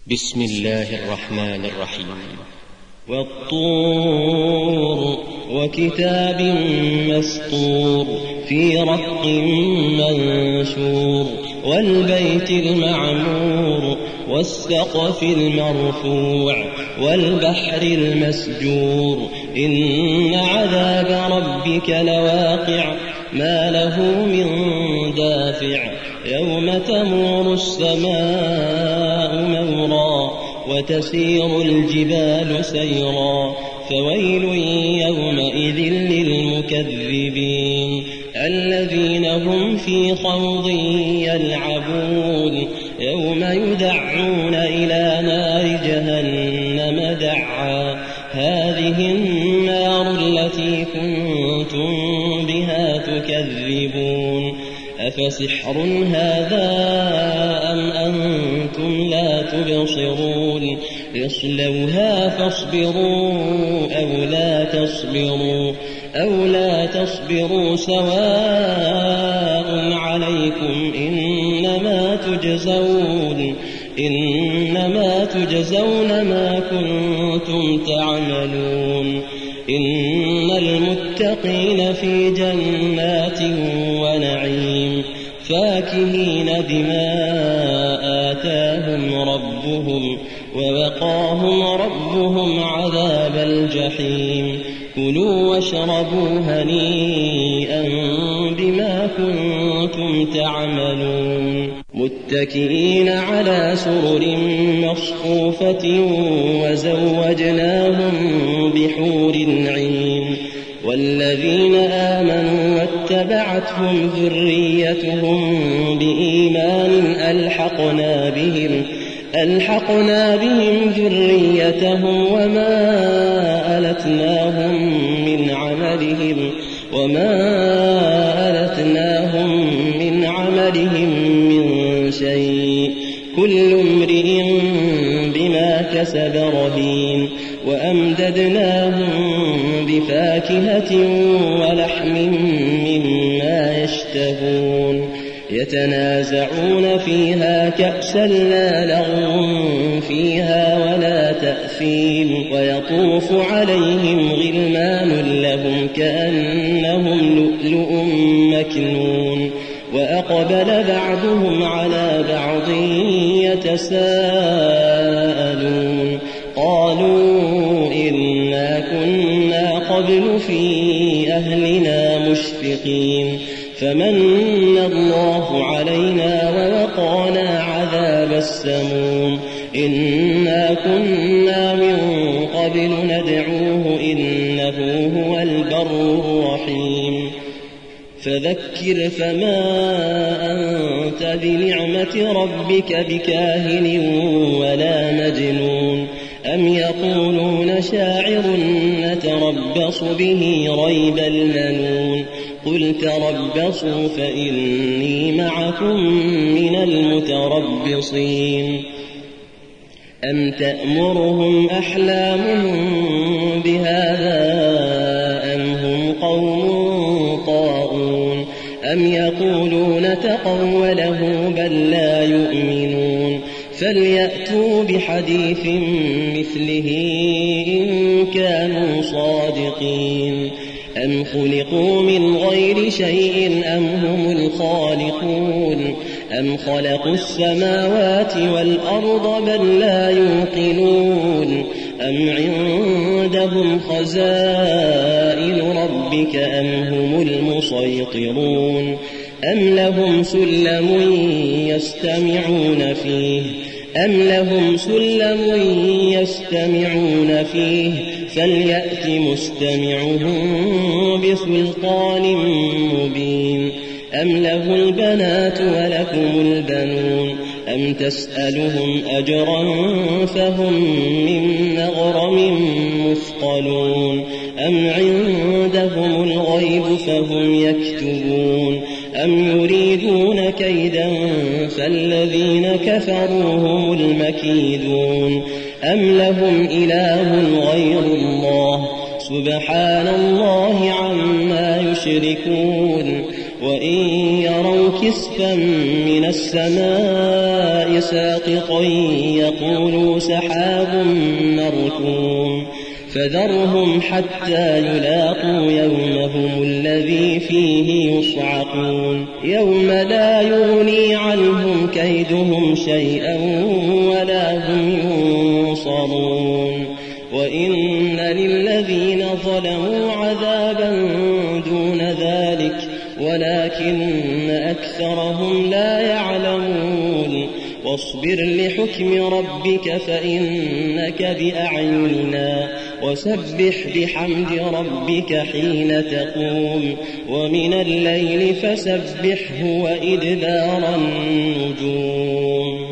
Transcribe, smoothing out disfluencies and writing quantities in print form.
بسم الله الرحمن الرحيم. والطور وكتاب مسطور في رق منشور والبيت المعمور والسقف المرفوع والبحر المسجور إن عذاب ربك لواقع ما له من دافع يوم تمور السماء مورا وتسير الجبال سيرا فويل يومئذ للمكذبين الذين هم في خوض يلعبون يوم يدعون إلى نار جهنم دعا هذه النار التي كنتم بها تكذبون أفسحر هذا أم أنتم لا تبصرون اصلوها فاصبروا أو لا تصبروا سواء عليكم إنما تجزون ما كنتم تعملون إن المتقين في جنات ونعيم فاكهين بما آتاهم ربهم ووقاهم ربهم عذاب الجحيم كلوا واشربوا هنيئا بما كنتم تعملون متكئين على سرر مصفوفة وزوجناهم بحور عين والذين آمنوا واتبعتهم ذريتهم بإيمان ألحقنا بهم ذريتهم وما ألتناهم من عملهم من شيء كل امرئ بما كسب رهين وأمددناهم بفاكهة ولحم مما يشتهون يتنازعون فيها كأسا لا لغو فيها ولا تأثيم ويطوف عليهم غلمان لهم كأنهم لؤلؤ مكنون وأقبل بعضهم على بعض يتساءلون قالوا إنا كنا قبل في أهلنا مشفقين فمن الله علينا ووقانا عذاب السموم إنا كنا من قبل ندعوه إنه هو البر الرحيم فذكر فما أنت بنعمة ربك بكاهن ولا مجنون أم يقولون شاعر نتربص به ريب المنون قل تربصوا فإني معكم من المتربصين أم تأمرهم أحلامهم بهذا أم هم قوم طاغون أم يقولون تقوله بل لا يؤمنون فليأتوا بحديث مثله إن كانوا صادقين أم خلقوا من غير شيء أم هم الخالقون أم خلقوا السماوات والأرض بل لا يوقنون أم عندهم خزائن ربك أم هم المسيطرون أم لهم سلم يستمعون فيه فليأت مستمعهم بسلطان مبين أم له البنات ولكم البنون أم تسألهم أجرا فهم من مغرم مثقلون أم عندهم الغيب فهم يكتبون أم يريدون كيدا فالذين كفروا هم المكيدون أم لهم إله غير الله سبحان الله عما يشركون وإن يروا كسفا من السماء ساقطا يقولوا سحاب مركوم فذرهم حتى يلاقوا يومهم الذي فيه يصعقون يوم لا يغني عنهم كيدهم شيئا ولا هم ينصرون وإن للذين ظلموا عذابا دون ذلك ولكن أكثرهم لا يعلمون واصبر لحكم ربك فإنك بأعيننا وسبح بحمد ربك حين تقوم ومن الليل فسبحه وإدبار النجوم